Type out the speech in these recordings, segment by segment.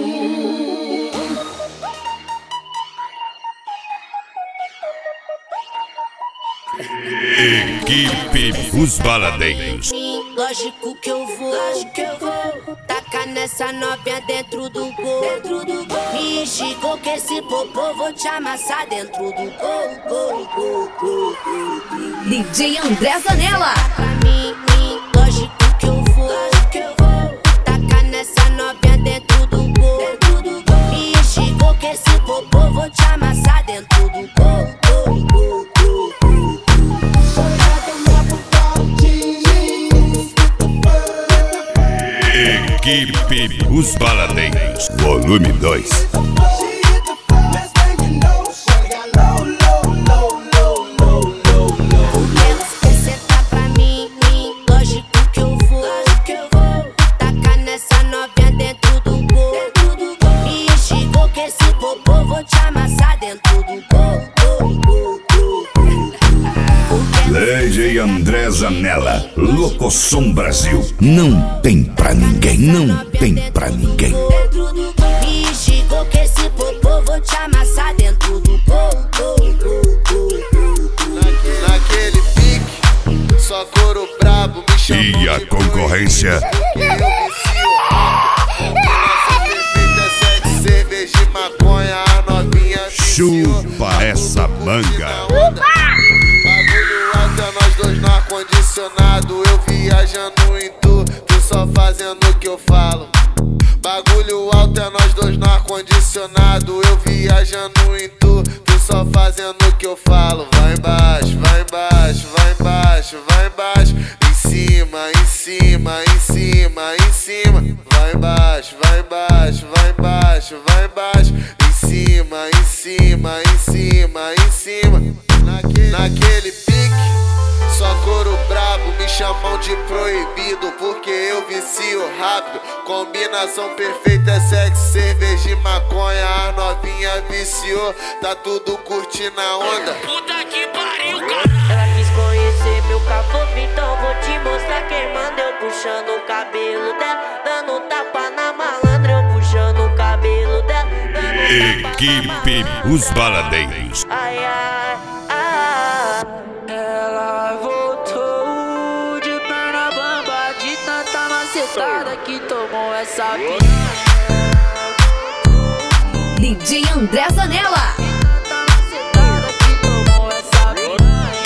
Equipe Os Baladeiros. Lógico que eu vou tacar nessa novinha dentro do gol. Me enxigou que esse popô vou te amassar dentro do gol. DJ André Zanella. Pra mim, lógico que eu vou tacar nessa novinha dentro do gol. Me enxigou que esse popô vou te amassar dentro do gol. Equipe Os Baladeiros, volume 2. DJ André Zanella, Locosom Brasil. Não tem pra ninguém, não tem pra ninguém. Me enxigou que esse popô vou te amassar dentro do gol. Naquele pique, só couro brabo me chamou. E a concorrência? Cerveja e maconha, a novinha Chupa essa manga. Bagulho alto é nós dois no ar-condicionado. Eu viajando em tu só fazendo o que eu falo. Bagulho alto é nós dois no ar-condicionado. Eu viajando em tu só fazendo o que eu falo. Vai embaixo, vai embaixo, vai embaixo, vai embaixo. Em cima, em cima, em cima, em cima. Vai embaixo, vai embaixo, vai embaixo, vai embaixo. Em cima, em cima, em cima, em cima. Naquele pique, só couro brabo, me chamam de proibido, porque eu vicio rápido. Combinação perfeita é sexo, cerveja e maconha. A novinha viciou, tá tudo curtindo a onda. Puta que pariu, cara. Ela quis conhecer meu caboclo, então vou te mostrar quem manda. Eu puxando o cabelo dela, dando tapa na malandra. Eu puxando o cabelo dela, dando tapa na Equipe Os Baladeiros. ai, ai, ai. Ela voltou de perna bamba, de tanta macetada que tomou essa piranha. DJ André Zanella. Tanta macetada que tomou essa piranha.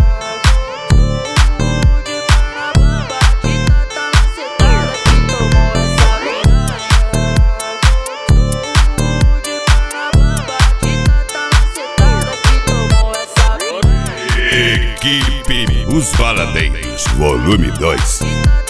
De perna bamba, de tanta macetada que tomou essa piranha. De perna bamba, de tanta macetada que tomou essa piranha. Equipe Os Baladeiros, volume 2.